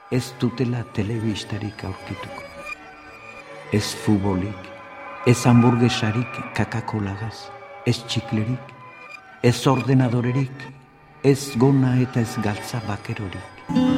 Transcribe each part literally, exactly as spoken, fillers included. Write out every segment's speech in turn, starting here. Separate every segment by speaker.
Speaker 1: ez dutela telebistarik aurkituko. Ez futbolik, ez hamburguesarik kakakolagaz, ez txiklerik, ez ordenadorerik, ez gona eta ez galtza bakerorik.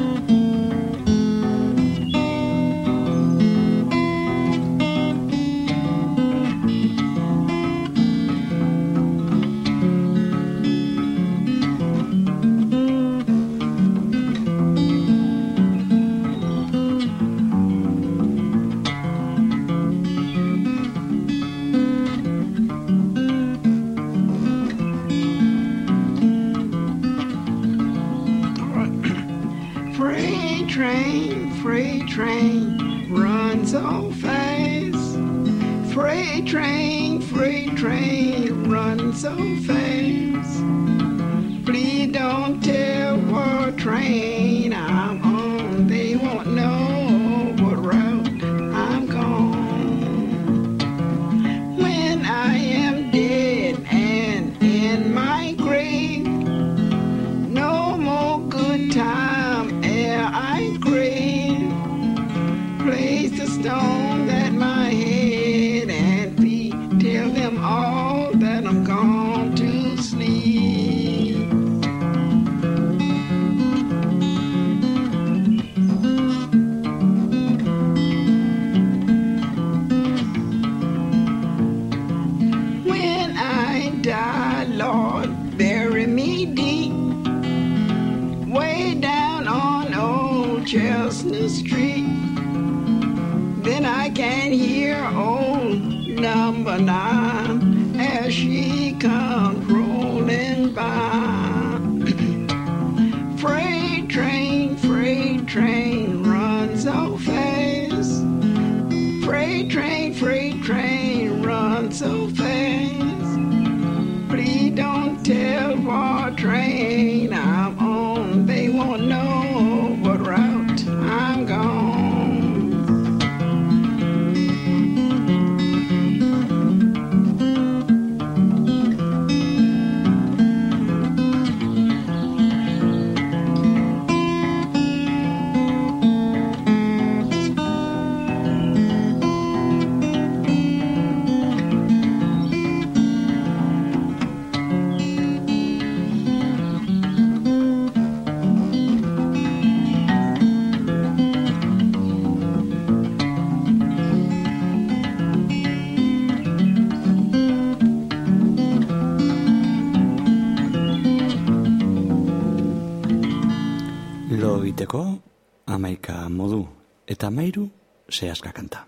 Speaker 2: Amaika modu eta amairu sehaska kanta.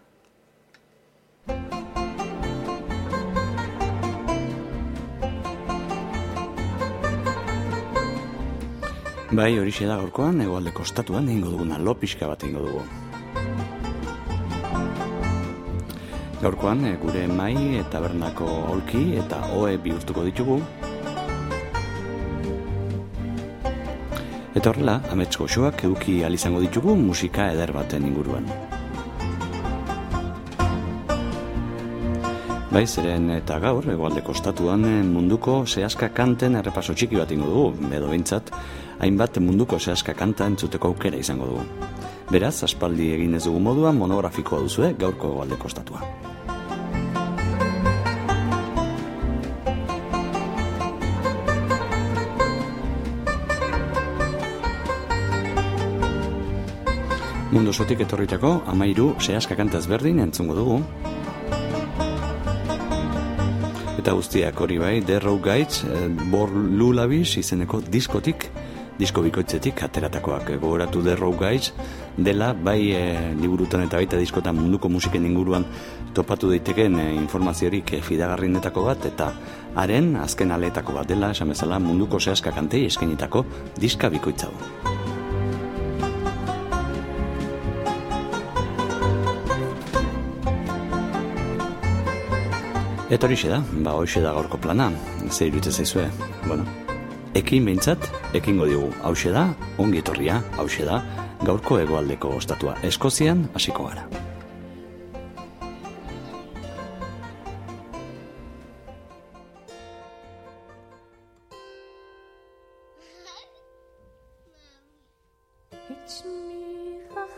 Speaker 2: Bai, horixe da gaurkoan, hegoaldeko estatuan egingo duguna, lo pixka bat egingo dugu. Gaurkoan, gure mai eta bernako aulki eta oe bihurtuko ditugu. Eta horrela, amets goxoak eduki alizango ditugu musika eder baten inguruan. Bai, zeren eta gaur, hegoaldeko estatuan munduko sehaska kanten errepaso txiki bat ingo dugu, edo behintzat, hainbat munduko sehaska kanta entzuteko aukera izango dugu. Beraz, aspaldi egin ez dugu moduan monografikoa duzue gaurko hegoaldeko estatua. Mundu osotik etorritako amairu sehaska kanta ezberdin entzungo dugu. Eta guztiak hori bai, The Road Guides, Born Lullabies izeneko diskotik, disko bikoitzetik ateratakoak. Gogoratu The Road Guides dela bai e, liburutan eta baita diskotan munduko musiken inguruan topatu daiteken e, informaziorik e, fidagarrienetako bat, eta haren azken aleetako bat dela, esan bezala munduko sehaska kantei eskainitako diska bikoitza du. Eta horixe da, ba horixe da gaurko plana, zer iruditzen zaizue, bueno, ekin behintzat, ekingo digu, hauxe da, ongi etorria, hauxe da, gaurko hegoaldeko estatua, Eskozian hasiko gara.
Speaker 3: It's me.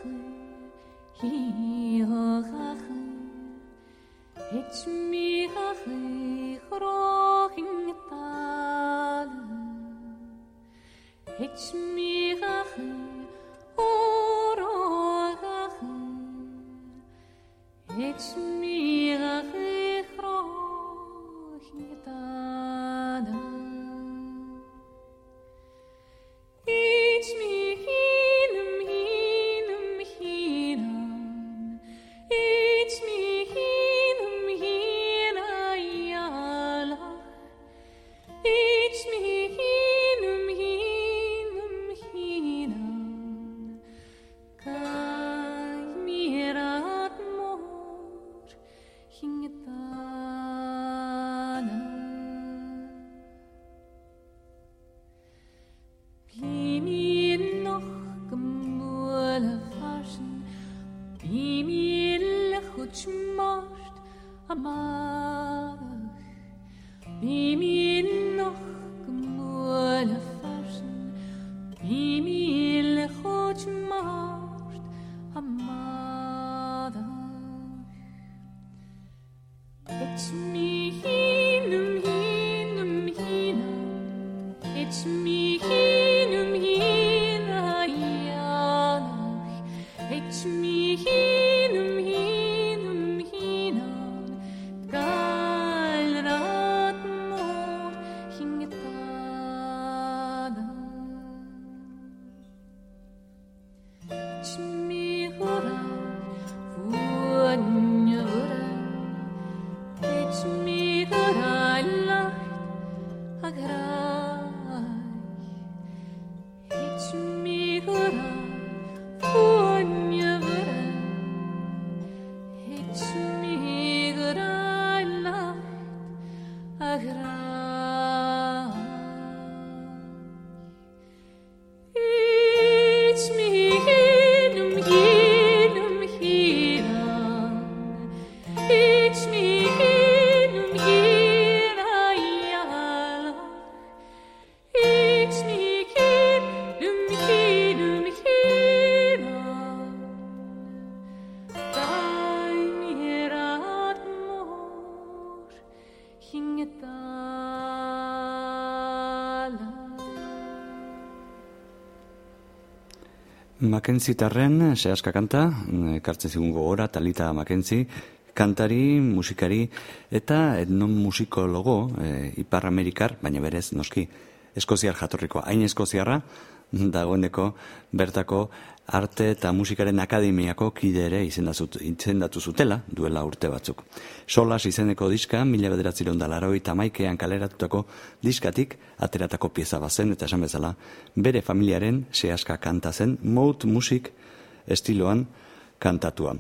Speaker 2: Mackenzie tarren sehaska kanta, ekartzen zigun gogora, Talita Mackenzie, kantari, musikari eta etnomusikologo e, Ipar Amerikar, baina berez noski eskoziar jatorrikoa. Hain eskoziarra dagoeneko bertako arte eta musikaren akademiako kide ere izendatu zutela duela urte batzuk. Solas izeneko diska, mila bederatziehun eta laurogeita hamaikaan kaleratutako diskatik ateratako pieza bazen eta esan bezala bere familiaren sehaska kanta zen mout musik estiloan kantatua.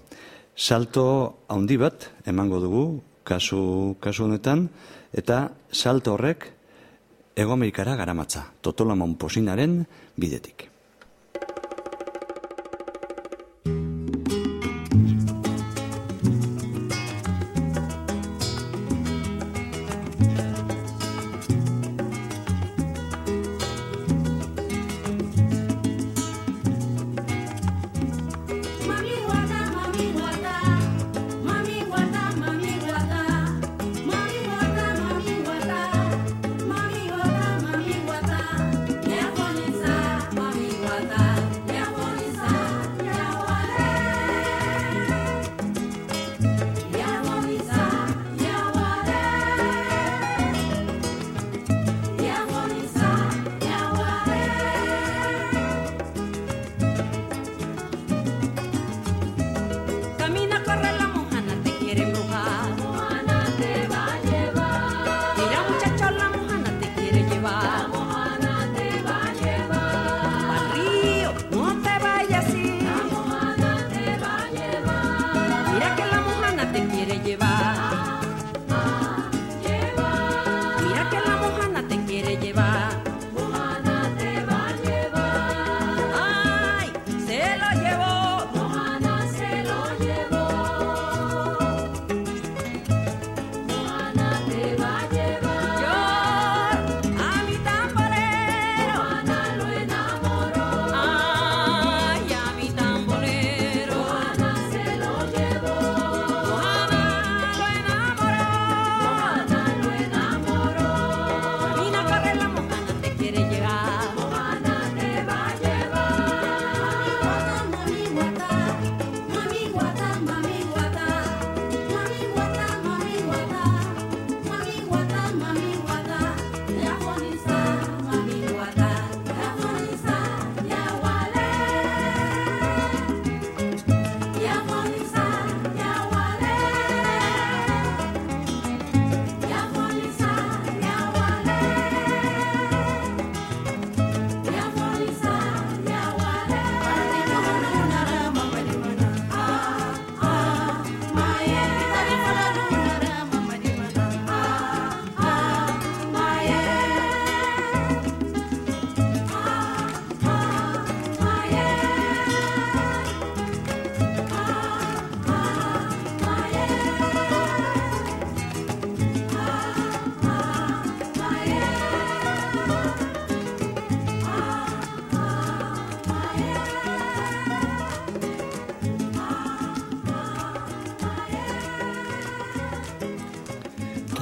Speaker 2: Salto handi bat emango dugu kasu, kasu honetan eta salto horrek Hego Amerikara garamatza, Totolamon Posinaren bidetik.
Speaker 3: Mami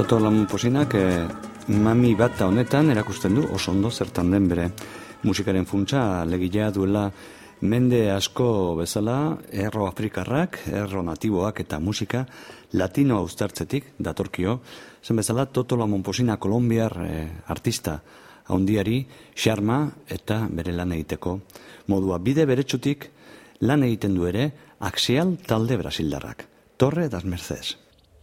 Speaker 2: Toto Lamponposinak eh, mami bata honetan erakusten du oso ondo zertan den bere musikaren funtsa, legilea duela mende asko bezala, erro afrikarrak, erro natiboak eta musika latino austartzetik datorkio, zen bezala Toto Lamponposina kolombiar eh, artista haundiari xarma eta bere lan egiteko modua. Bide beretsutik lan egiten du ere Axial talde brasildarrak, Torre das Mercedes.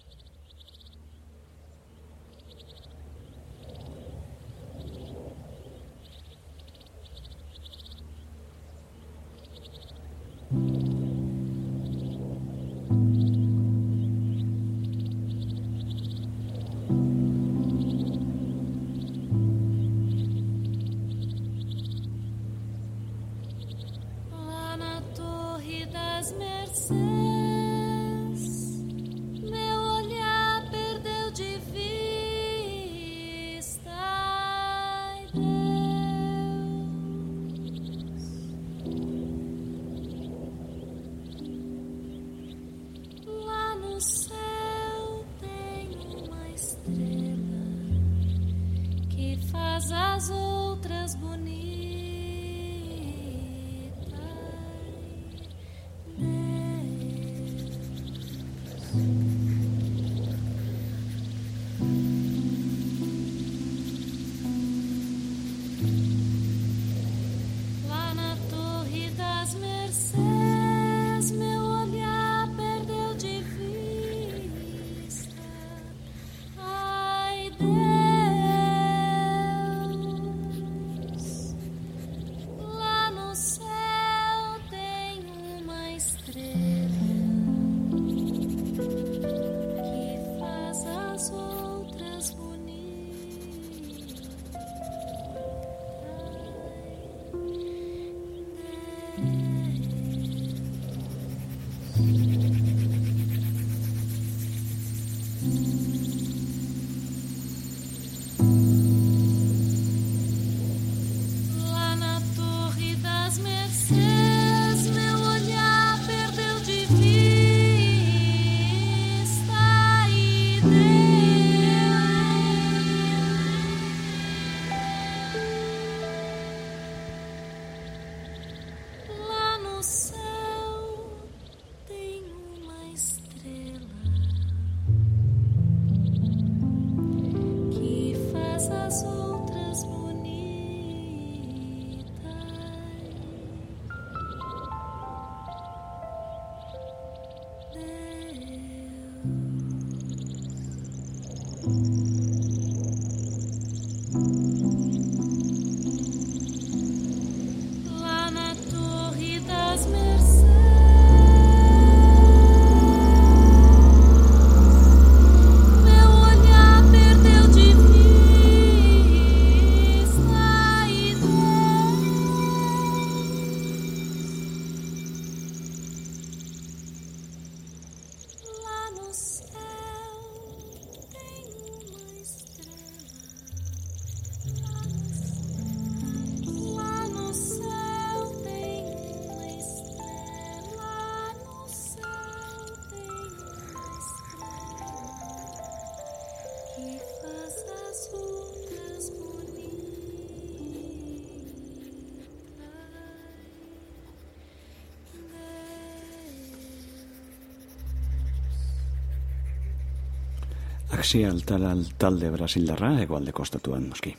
Speaker 2: Axial talde brasildarra hegoaldeko estatuan noski.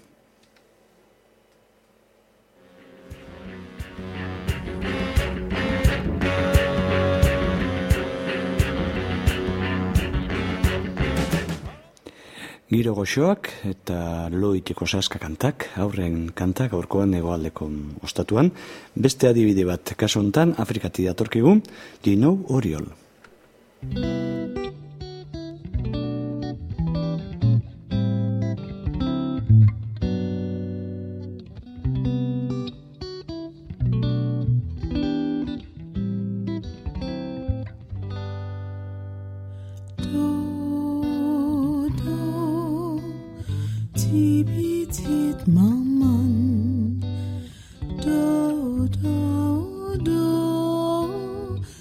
Speaker 2: Giro goxoak eta loitiko saska kantak, aurren kantak gaurkoan hegoaldeko ostatuan, beste adibide bat kasu hontan Afrikatik datorkigu, Dino Oriol.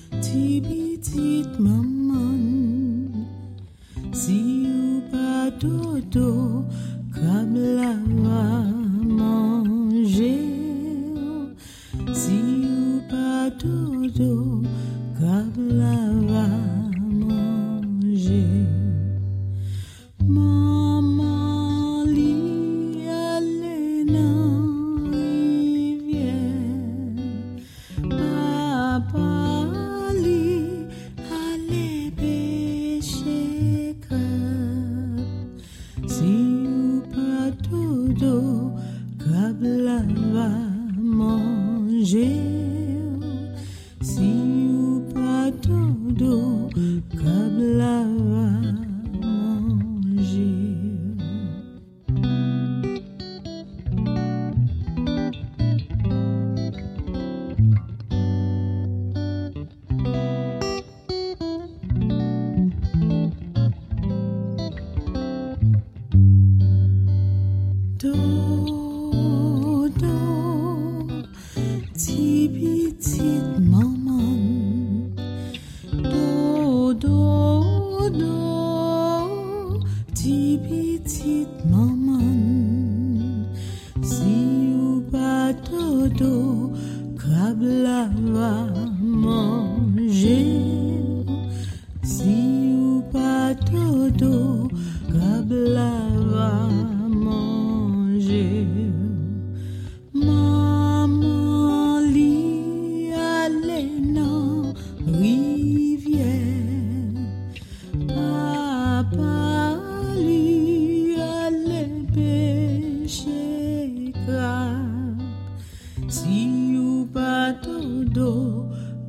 Speaker 3: Tibitit maman, si u bado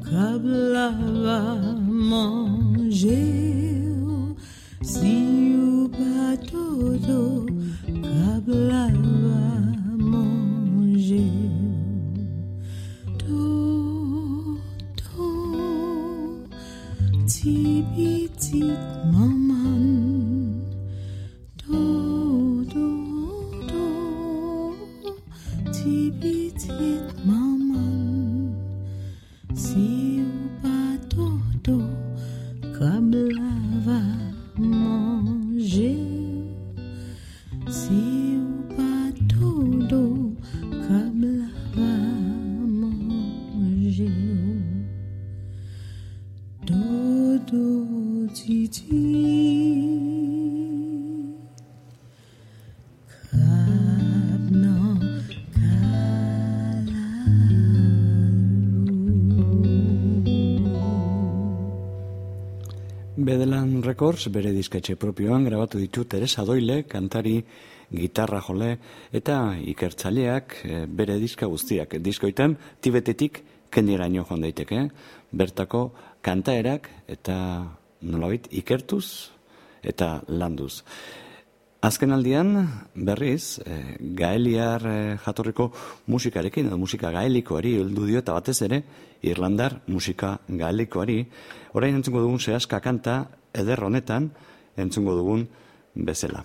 Speaker 3: Kablava manger, si ou pas todo, kablava manger. Do, do, ti petit maman. Do, do, do, ti petit maman. Si ou pas todo, kablava manger. Si ou pas todo, kablava manger. Dodo titi, kabna
Speaker 2: Bedelan Records bere disketxe propioan grabatu ditu Teresa Doyle, kantari, gitarra jole eta ikertzaileak bere diska guztiak. Diskoitan Tibetetik Kendiraino joan daiteke, bertako kantaerak eta nolabait ikertuz eta landuz. Azken aldian, berriz, eh, gaeliar eh, jatorriko musikarekin, edo musika gaelikoari heldu dio eta batez ere, Irlandar musika gaelikoari. Orain entzungo dugun sehaska kanta, eder honetan, entzungo dugun bezala.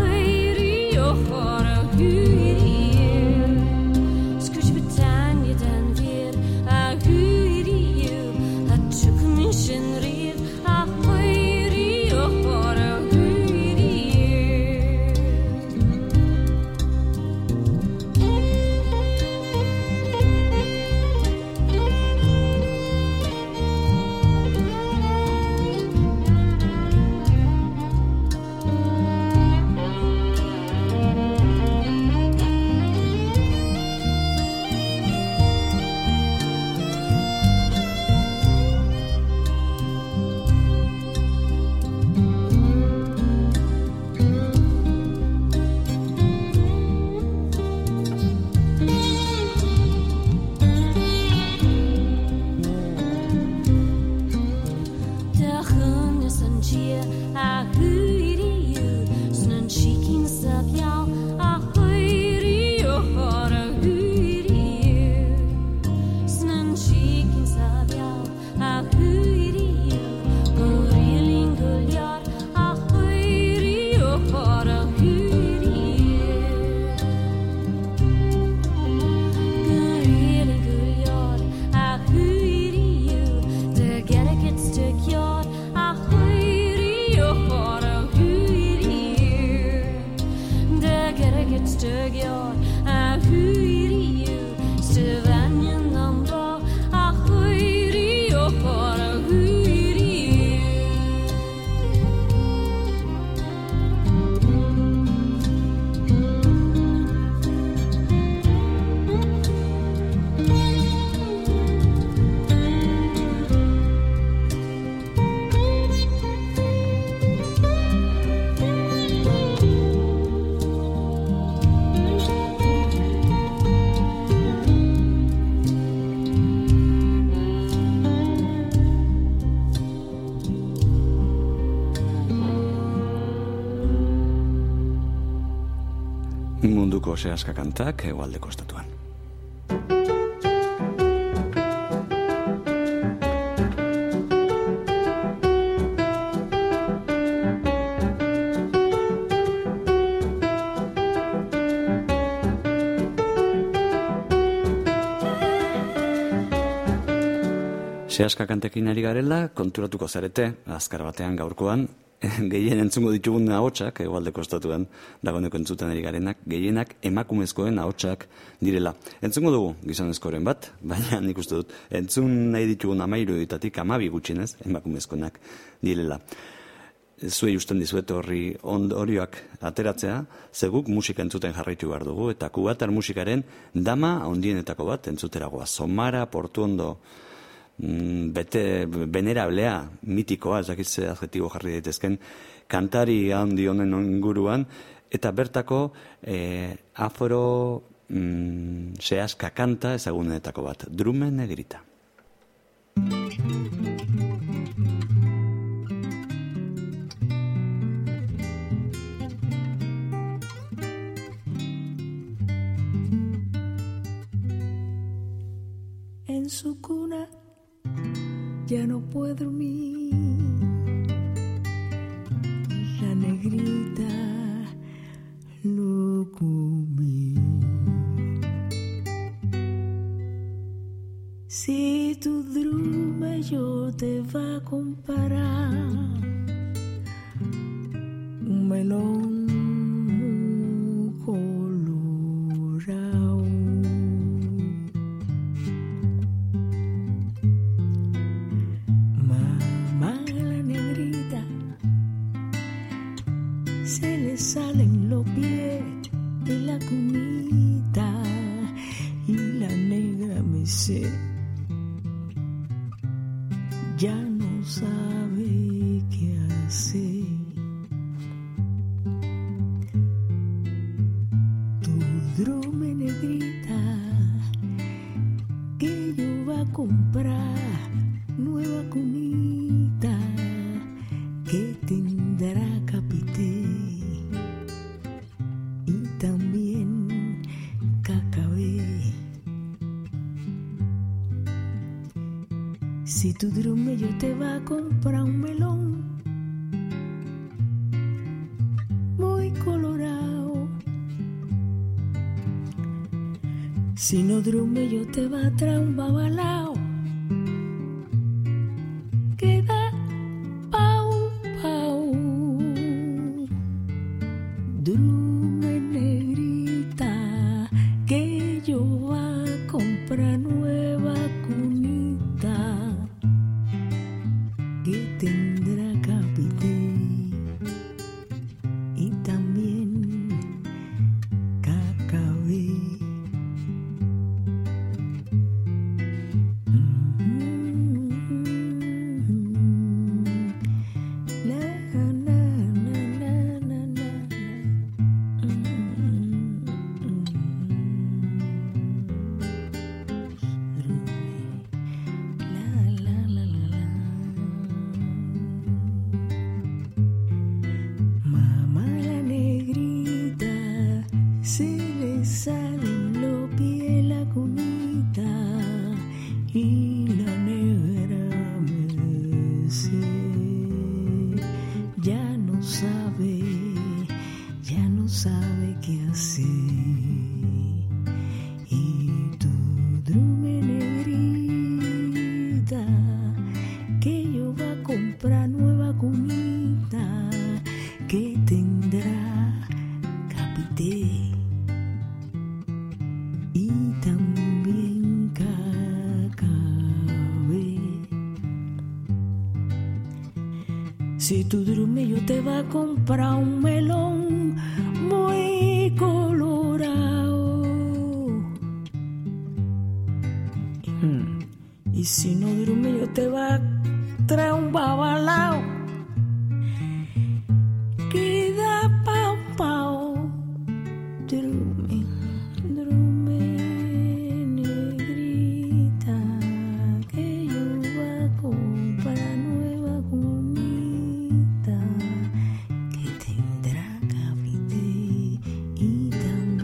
Speaker 4: Skulle Britannia
Speaker 2: munduko sehaska kantak hegoaldeko estatuan. Sehaska kantekin ari garela, konturatuko zarete, azkar batean gaurkoan, gehien entzungo ditugun ahotsak, hegoaldeko estatuan, dagoeneko entzuten ari garenak, gehienak emakumezkoen ahotsak direla. Entzungo dugu gizonezkoren bat, baina nik uste dut, entzun nahi ditugun amairu ditatik amabi gutxinez, emakumezkoenak direla. Zuei usten dizuet horri ondorioak ateratzea, zeguk musika entzuten jarraitu behar dugu, eta kubatar musikaren dama handienetako bat entzuteragoa. Somara, Portuondo, bete venerablea, mitikoa, ez dakitze adjetibo jarri daitezken, kantari handi honen inguruan, eta bertako eh, afro mm, sehaska kanta ezagunetako bat, Drume Negrita.
Speaker 3: En su cuna ya no puedo dormir, la negrita lo comí. Si tu drume yo te va a comparar un melón colorado, se le salen los pies de la cunita y la negra me sé, ya no sabe qué hacer. Tu drume negrita que yo va a comprar nueva cunita que tendrá capité y también cacabé. Si tu drume yo te va a comprar un melón muy colorado, si no drume yo te va a traer un babalao que da pau pau. Drume negrita que yo va a comprar nueva cunita que tendrá capité y también cacabé. Si tu drume yo te va a comprar un melón muy colorado, hmm. y si no drume yo te va a traer un babalao que da pau pau. Drume, drume negrita que yo va a comprar nueva cunita que tendrá capité y también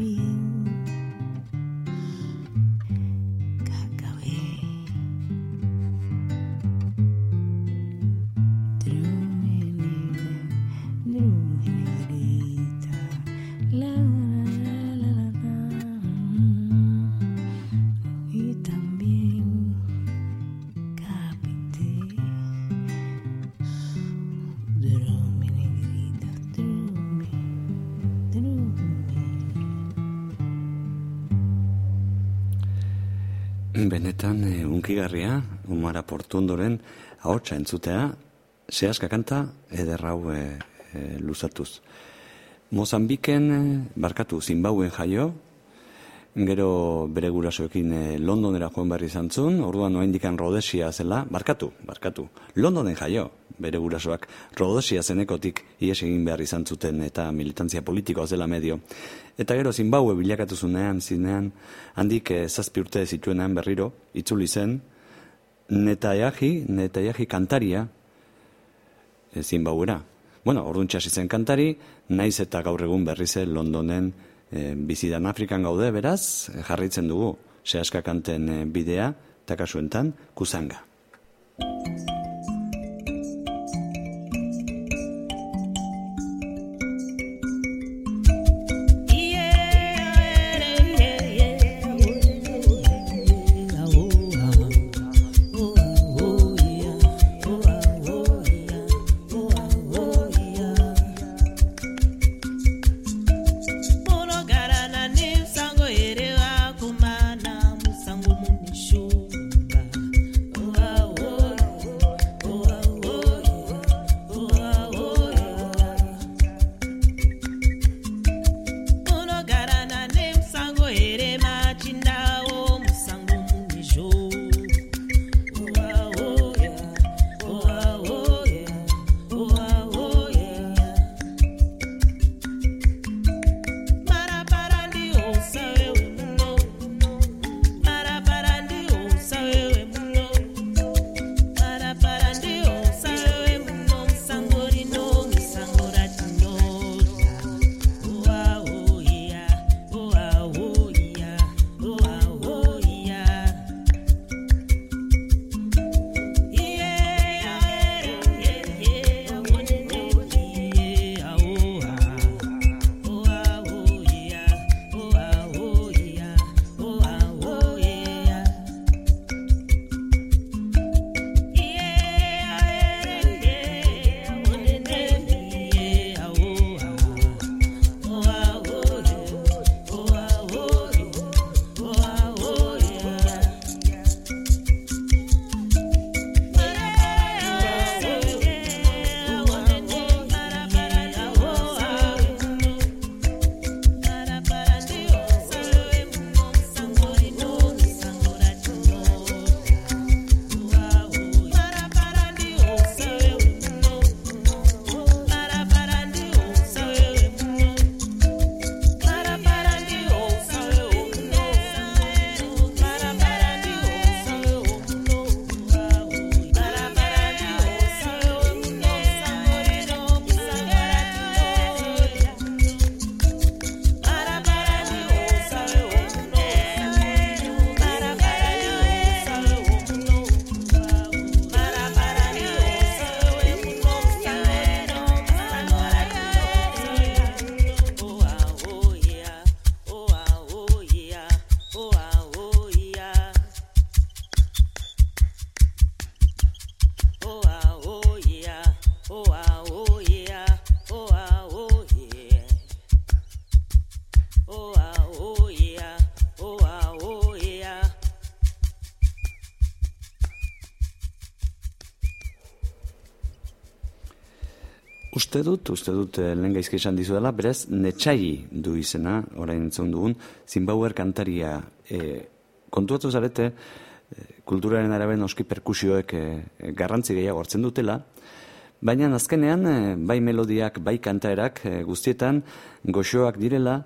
Speaker 2: Benetan, e, unkigarria, Umara Portuondoren ahotsa entzutea, sehaska kanta ederrau e, e, luzatuz. Mozambiken, e, barkatu, Zimbabuen jaio, gero bere gurasoekin e, Londonera joan berri izan zuen, orduan oraindikan Rhodesia zela, barkatu, barkatu, Londonen jaio, bere gurasoak Rhodesia zenekotik ihes egin behar izan zuten eta militantzia politikoa zela medio. Eta gero Zimbabue bilakatu zunean, zinean, handik eh, zazpi urte zituenean berriro, itzuli zen, Netayahi, Netayahi kantaria e, Zimbabura. Bueno, orduan txasi zen kantari, naiz eta gaur egun berri zen Londonen e, bizidan Afrikan gaude, beraz, jarraitzen dugu, sehaska kanten e, bidea, eta kasuentan, Kusanga. Uste dut, uste dut lehen gaizki esan dizuela, berez, Netxai du izena, orain entzun dugun, Zimbabwer kantaria. E, kontuatu zarete, e, kulturaren araben oski perkusioek e, garrantzi gehiago hartzen dutela, baina azkenean, e, bai melodiak, bai kantaerak e, guztietan goxoak direla,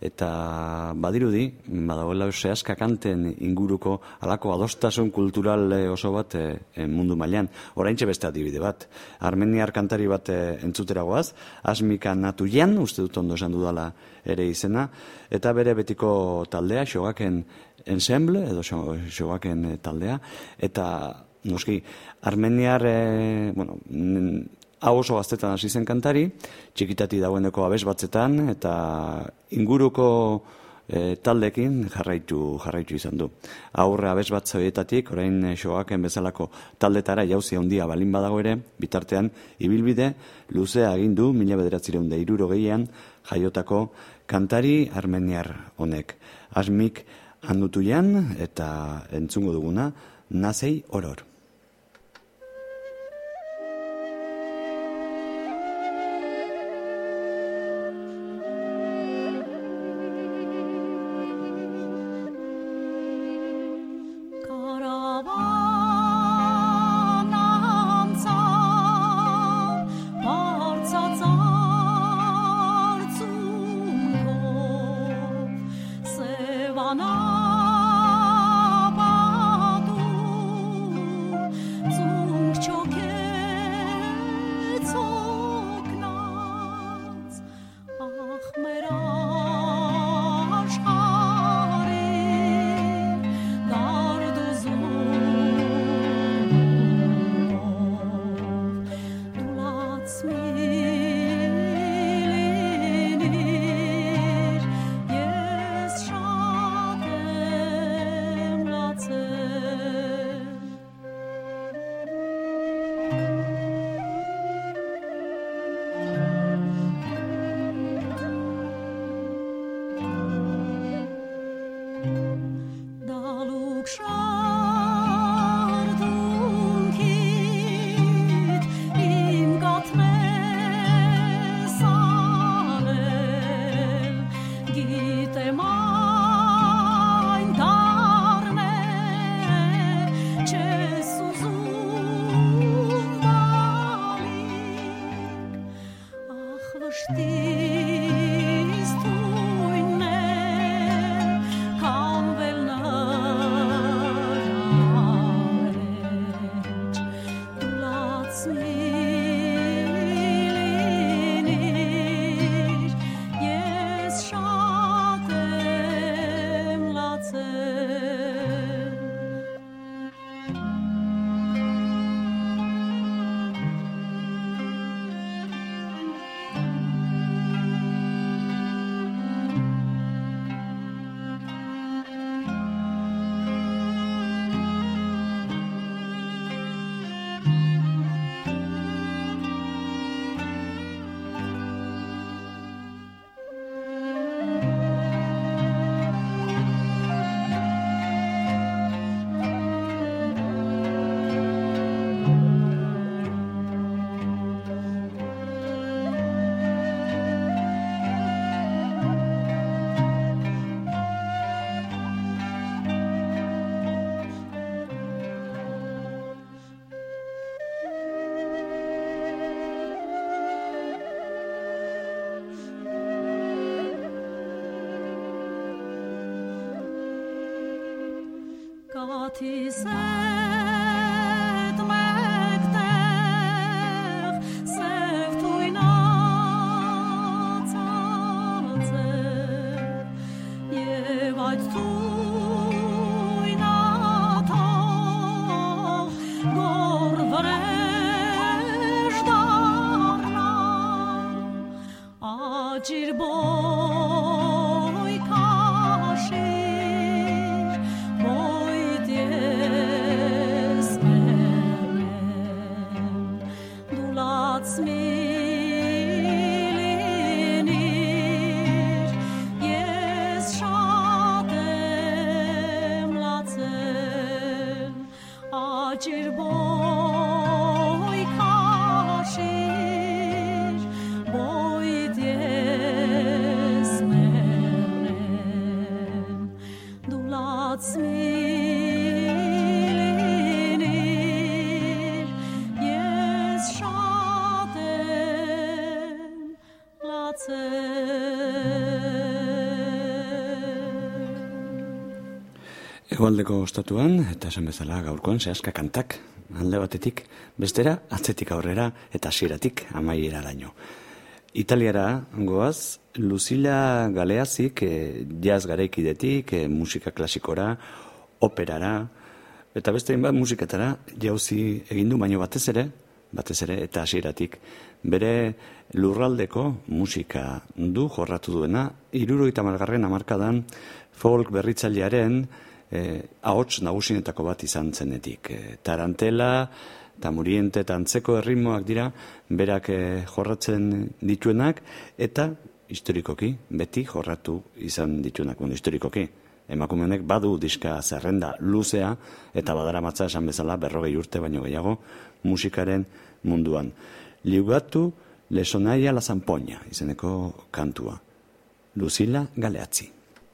Speaker 2: eta badirudi, badagoela sehaska kanten inguruko halako adostasun kultural oso bat e, mundu mailan. Oraintxe beste adibide bat. Armeniar kantari bat e, entzuteragoaz, Asmika Natuyan, uste dut ondo esan dudala ere izena, eta bere betiko taldea, Xogaken ensemble, edo Xogaken taldea, eta noski, armeniar, e, bueno, hau oso gaztetan hasi zen kantari, txikitati dagoeneko abes batzetan, eta inguruko e, taldekin jarraitu jarraitu izan du. Aurre abes bat zoietatik, orain Xoaken bezalako taldetara jauzi handia balin badago ere, bitartean ibilbide luzea egin du mila bederatziehun eta hirurogeian jaiotako kantari armeniar honek. Asmik Handutuian eta entzungo duguna Nazei Oror. Hegoaldeko ostatuan, eta esan bezala gaurkoan zehazka kantak, alde batetik, bestera, atzetik aurrera eta hasieratik amaiera laino. Italiara goaz, Lucila Galeazik, eh, jazz garaikidetik, eh, musika klasikora, operara, eta beste bat musiketara jauzi egin du, baino batez ere, batez ere, eta hasieratik. Bere lurraldeko musika du jorratu duena, hirurogeita hamargarren hamarkadan folk berritzailearen eh, ahots nagusienetako bat izan zenetik. Eh, tarantela, tamuriente eta antzeko erritmoak dira berak eh, jorratzen dituenak, eta historikoki, beti jorratu izan dituenak, bueno, historikoki. Emakumenek badu diska zerrenda luzea, eta badaramatza esan bezala berrogei urte baino gehiago musikaren munduan. Liugatu lesonaia la zampoña, izeneko kantua. Lucila Galeazzi.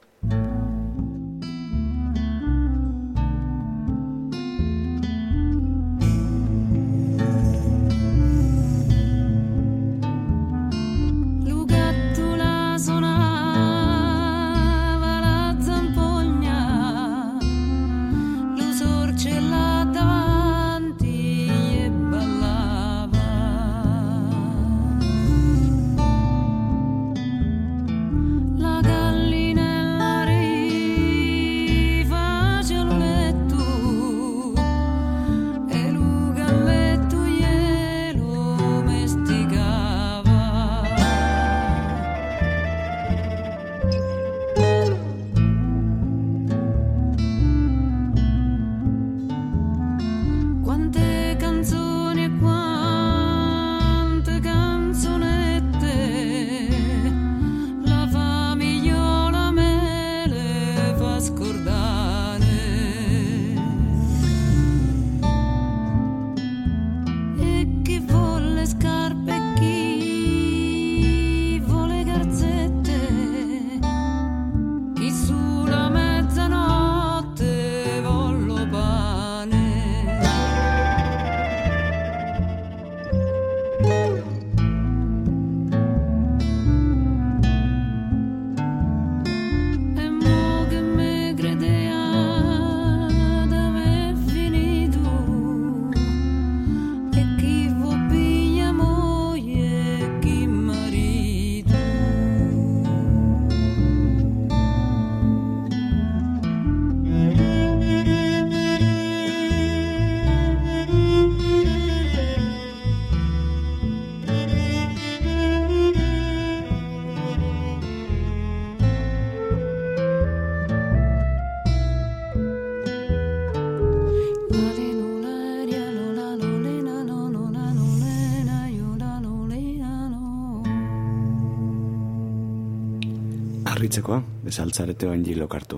Speaker 2: Harritzekoa, bezaltzarete oen jilokartu.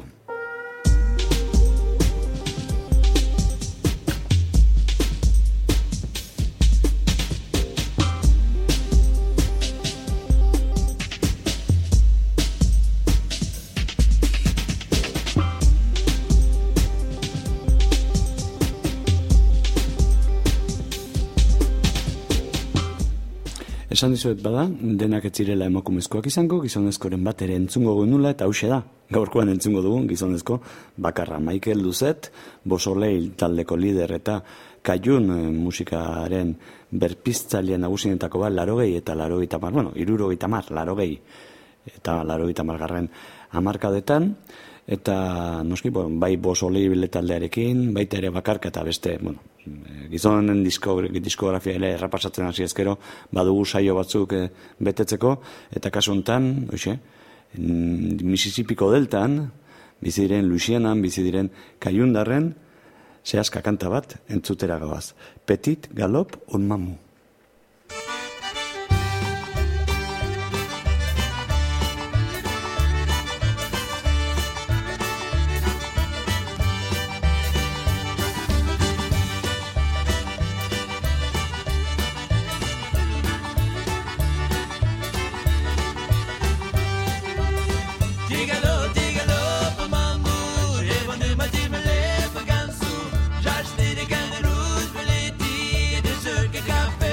Speaker 2: Esan dizuet bada, denak ez zirela emakumezkoak izango, gizonezkoren bat ere entzungo genula, eta hauxe da, gaurkoan entzungo dugun gizonezko bakarra. Michael Duzet, Bosoleil taldeko lider eta Kaiun musikaren berpiztzaile nagusienetako bat, larogei eta larogei tamar, bueno, irurogei tamar, larogei eta larogei tamargarren hamarkadetan, eta noski, bon, bai Bosoleil taldearekin, baita ere bakarka eta beste, bueno, gizonen diskografia ere errapasatzen hasi ezkero, badugu saio batzuk betetzeko, eta kasu honetan, oixe, Mississippiko deltan, bizi diren Louisianan, bizi diren Kaiundarren, zehazka kanta bat entzutera goaz. Petit Galop on Mamu.
Speaker 4: Café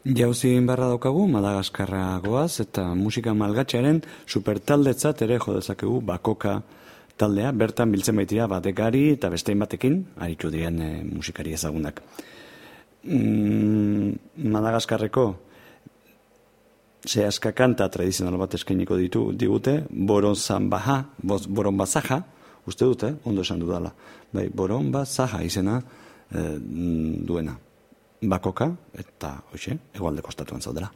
Speaker 2: Jauzin barra daukagu, Madagaskarra goaz, eta musika malgatxearen supertaldetzat ere jodezakegu Bakoka taldea, bertan biltzen baitira batekari eta bestein batekin, aritu diren e, musikari ezagunak. Mm, Madagaskarreko zehaska kanta tradizional bat eskainiko ditu digute, Boron Zambaha, Boron Bazaja, uste dute, ondo esan dudala, bai, Boron Bazaja izena e, duena. Bakoka, eta, hoxe, egualdeko estatuan zaudela.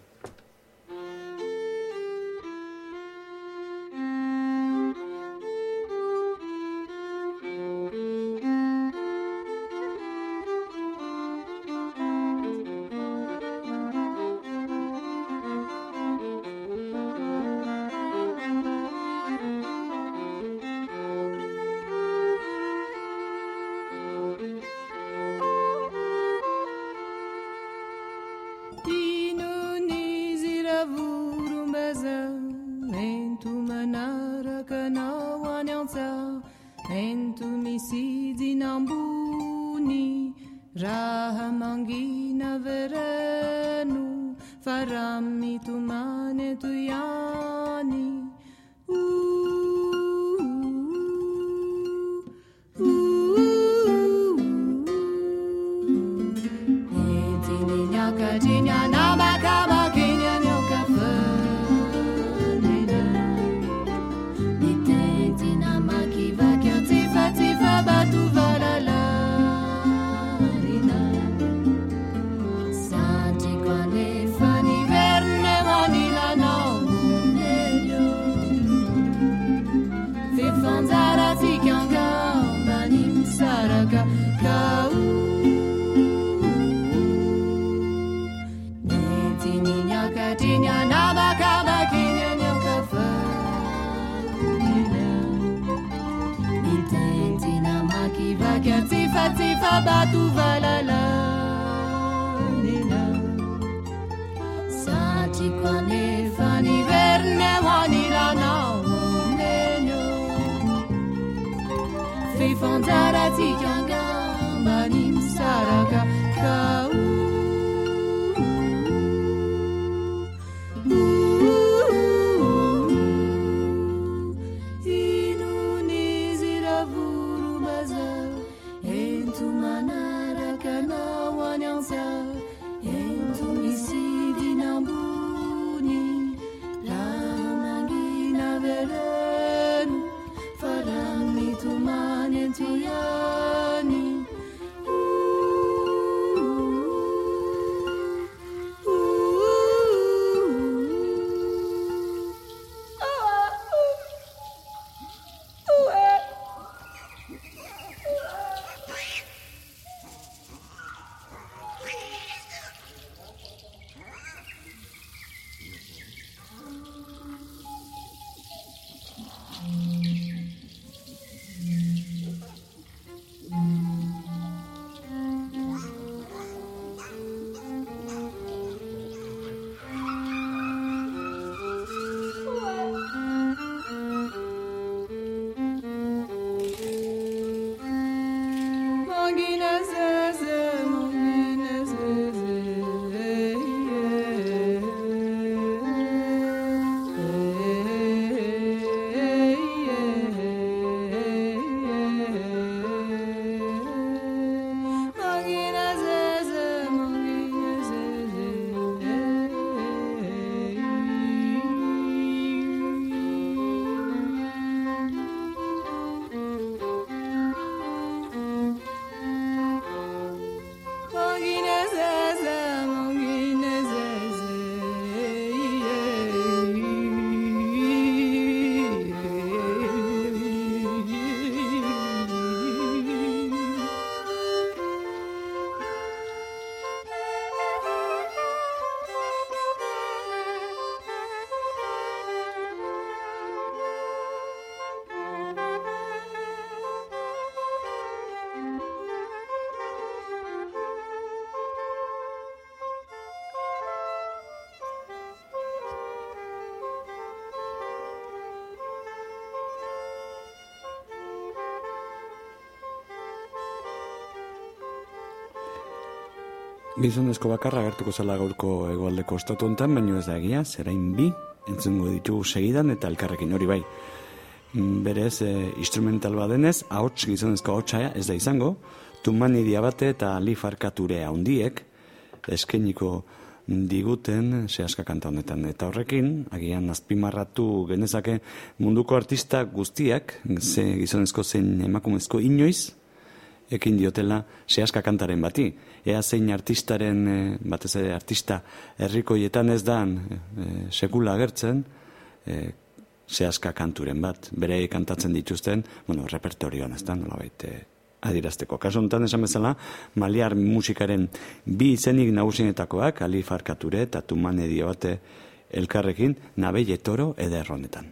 Speaker 2: Gizonezko bakarra agertuko zela gaurko hegoaldeko ostatu honetan, baina ez da egia, zerain bi, entzungo ditugu segidan eta elkarrekin hori bai. Berez, e, instrumental badenez, ahots gizonezko ahotsa ez da izango, Tumani Diabate eta Ali Farkature handiek eskainiko diguten sehaska kanta honetan. Eta horrekin, agian azpimarratu genezake munduko artista guztiak, ze gizonezko zein emakumezko inoiz, ekin diotela sehaska kantaren bati. Ea zein artistaren, batez ere artista herrikoietan ez dan e, sekula agertzen, e, sehaska kanturen bat. Bere kantatzen dituzten, bueno, repertorioan ez da, nolabait e, adirazteko. Kaso honetan esan bezala, maliar musikaren bi izenik nagusienetakoak, Ali Farkature eta Tumane Diabate elkarrekin, Nabelle Toro eder honetan.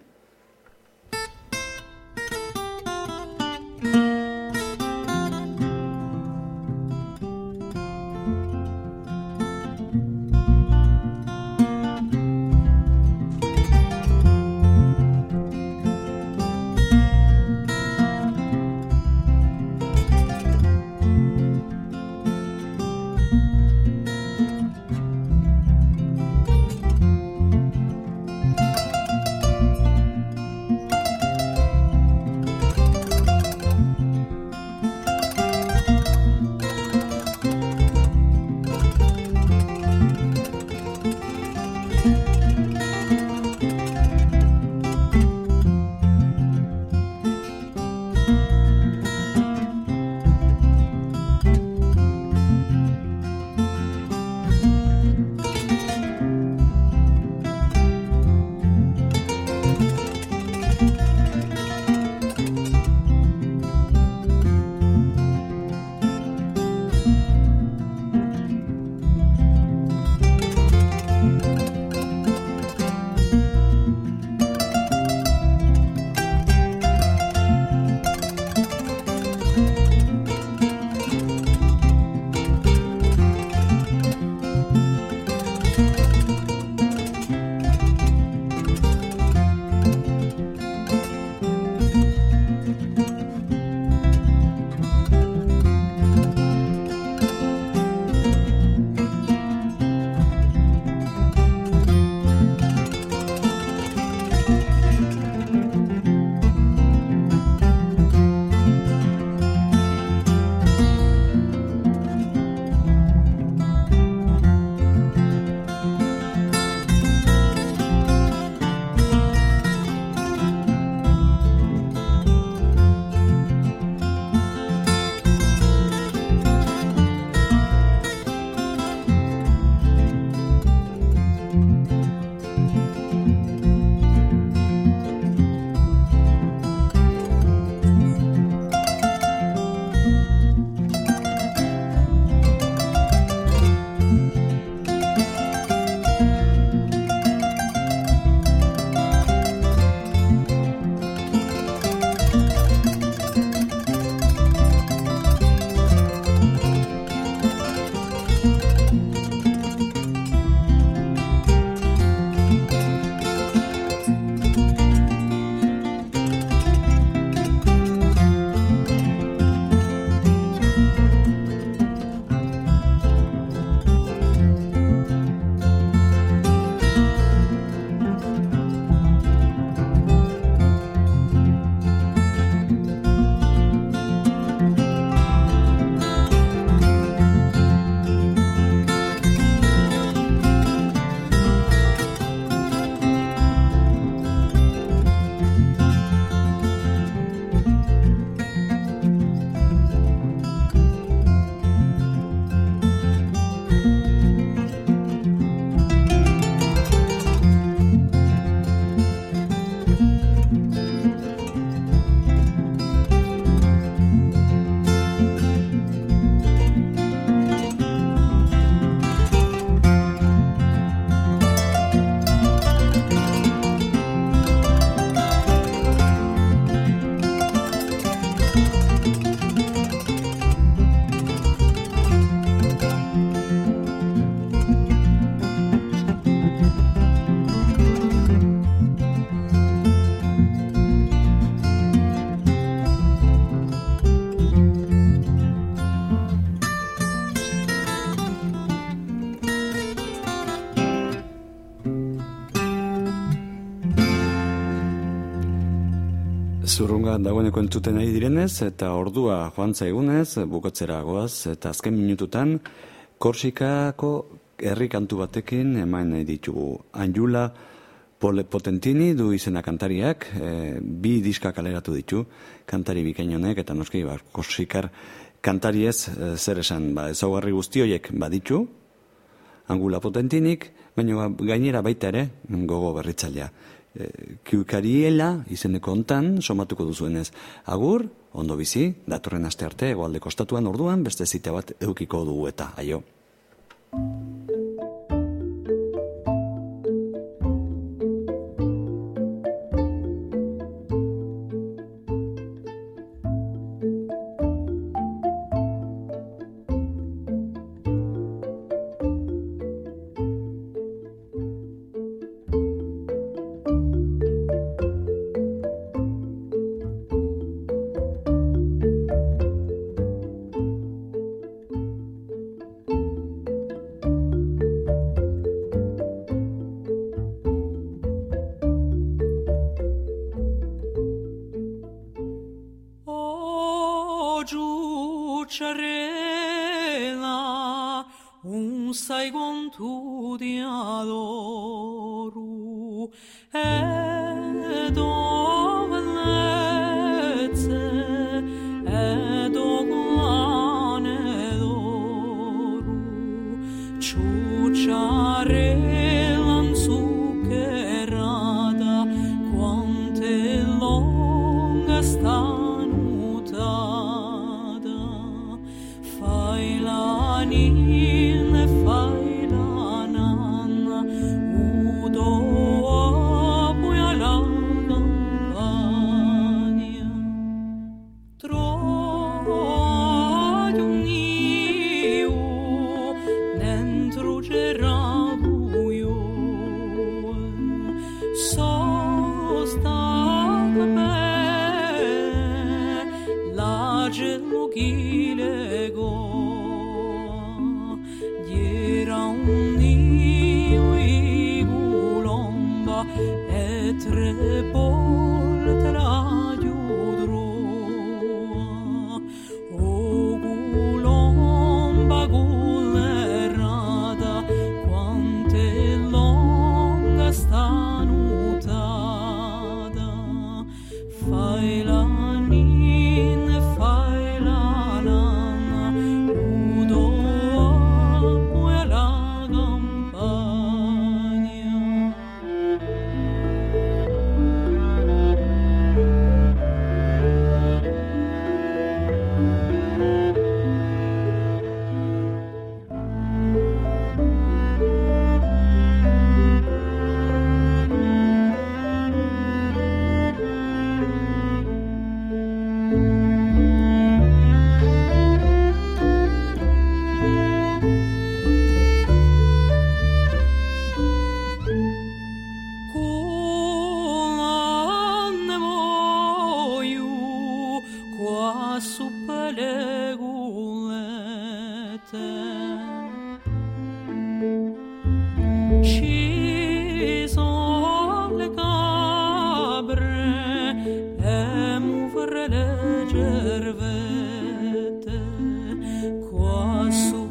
Speaker 2: Zurrunga dagoeneko entzuten ari direnez, eta ordua joan zaigunez, bukatzera goaz, eta azken minututan, Korsikako herri kantu batekin eman nahi ditugu. Anjula Potentini du izena kantariak, e, bi diska kaleratu ditu, kantari bikain honek, eta noski, ba, Korsikar kantariez e, zer esan, ba, ezaugarri guzti horiek baditu, Anjula Potentinik, baina gainera baita ere, gogo berritzailea. E, Kiukariela izeneko hontan somatuko duzuenez. Agur, ondo bizi, datorren aste arte, egoaldeko ostatuan orduan, beste zita bat eukiko dugu eta, aio.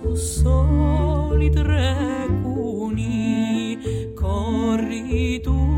Speaker 3: Corri tu